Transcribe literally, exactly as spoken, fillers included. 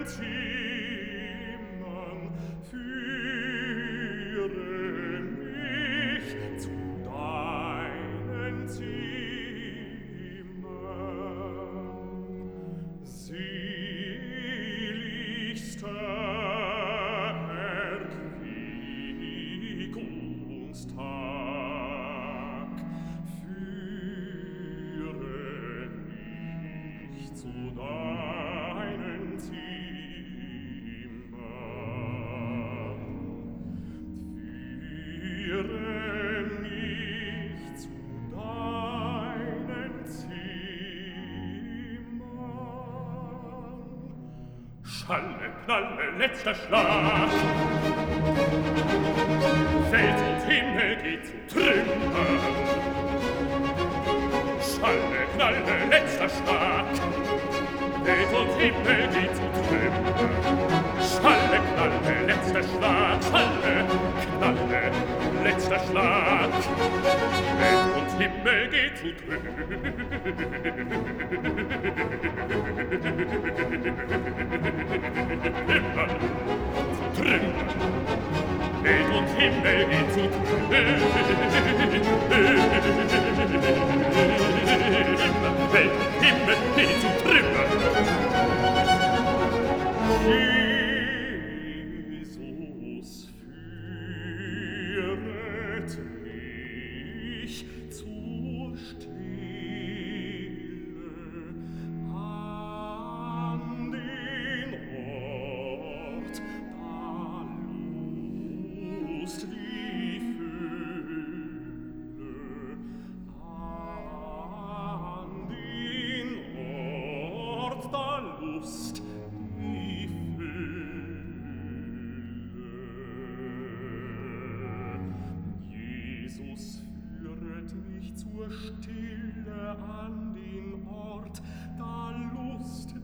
Zimmern, führe mich zu deinen Zimmern. Seligster Erquickungstag, führe mich zu deinen Zimmern. Führe mich zu deinen Zimmern. Schalle, knalle, letzter Schlag. Welt und Himmel geht zu Trümmern. Schalle, knalle, letzter Schlag. Welt und Himmel geht zu Trümmern. Schalle, knalle, letzter Schlag. Schalle, knalle, letzter Schlag. Welt und Himmel geht zu Trümmern. Zu Trümmern. Welt und Himmel geht zu Trümmern. Welt und Himmel geht zu Trümmern. Jesus führet mich zur Stille an den Ort, da Lust die Fülle, an den Ort, da Lust die Fülle. Jesus führet mich zur Stille an den Ort, da Lust